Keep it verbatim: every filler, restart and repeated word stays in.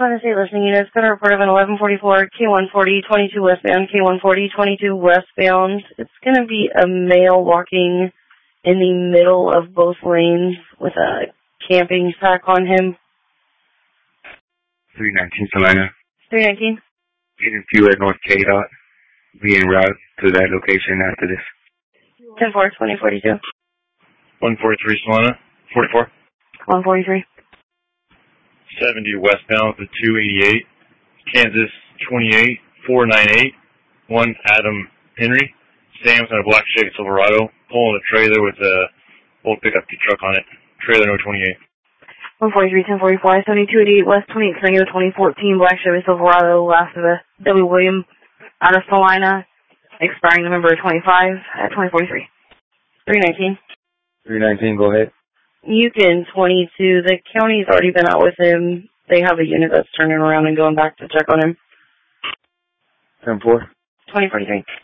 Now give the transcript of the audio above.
Florida State listening units, got a report of an eleven forty-four K one forty twenty-two westbound, K one forty twenty-two westbound. It's going to be a male walking in the middle of both lanes with a camping sack on him. three nineteen Salina. three nineteen. Getting fuel at North K dot. Be en route to that location after this. ten four, twenty forty-two. one forty-three Salina. forty-four. one forty-three. seventy westbound to two eighty-eight. Kansas twenty-eight four ninety-eight. one Adam Henry. Sam's in a black Chevy Silverado. Pulling a trailer with a old pickup truck on it. Trailer number twenty-eight. one forty-three, ten forty-four, seventy-two eighty-eight West twenty-eight Tango twenty fourteen Black Chevy Silverado, last of the W. William out of Salina, expiring November twenty-five at twenty forty-three. three nineteen. three nineteen, go ahead. Yukon twenty-two, the county's already been out with him. They have a unit that's turning around and going back to check on him. ten four. twenty forty-three.